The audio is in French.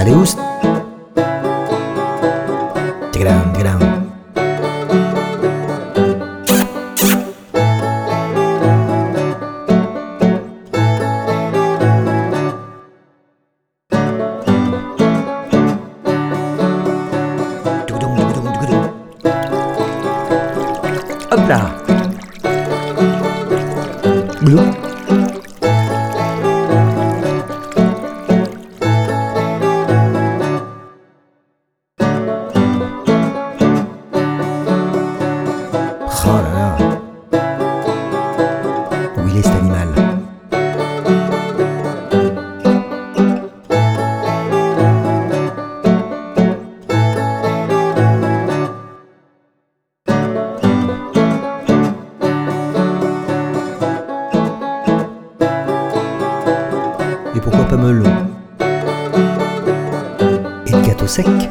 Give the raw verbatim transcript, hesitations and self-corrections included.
Allez, oust. Tigadam, tigadam. Toudoum, toudoum, toudoum. Hop là. Glou. Oh là là. Où il est cet animal? Et pourquoi pas melon? Et de gâteau sec?